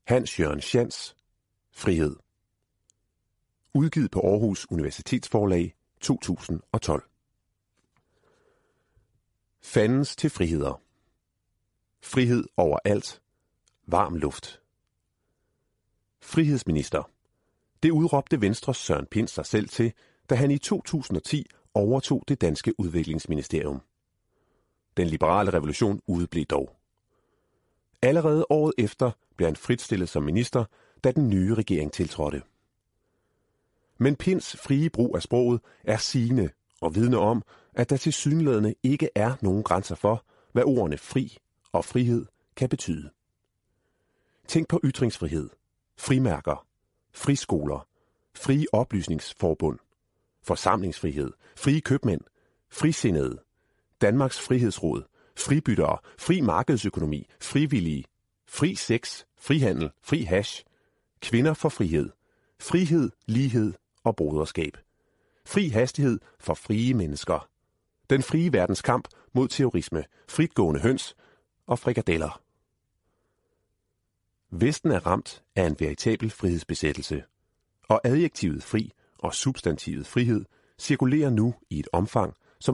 Hans Jørgen Schantz, Frihed. Udgivet på Aarhus Universitetsforlag 2012. Fandens til friheder. Frihed over alt. Varm luft. Frihedsminister. Det udråbte Venstres Søren Pind sig selv til, da han i 2010 overtog det danske udviklingsministerium. Den liberale revolution udeblev dog. Allerede året efter blev han fritstillet som minister, da den nye regering tiltrådte. Men Pinds frie brug af sproget er sigende og vidner om, at der tilsyneladende ikke er nogen grænser for, hvad ordene fri og frihed kan betyde. Tænk på ytringsfrihed, frimærker, friskoler, frie oplysningsforbund, forsamlingsfrihed, frie købmænd, frisindede, Danmarks Frihedsråd, fribyttere, fri markedsøkonomi, frivillige, fri sex, frihandel, fri hash, kvinder for frihed, frihed, lighed og broderskab, fri hastighed for frie mennesker, den frie verdens kamp mod terrorisme, fritgående høns og frikadeller. Vesten er ramt af en veritabel frihedsbesættelse, og adjektivet fri og substantivet frihed cirkulerer nu i et omfang,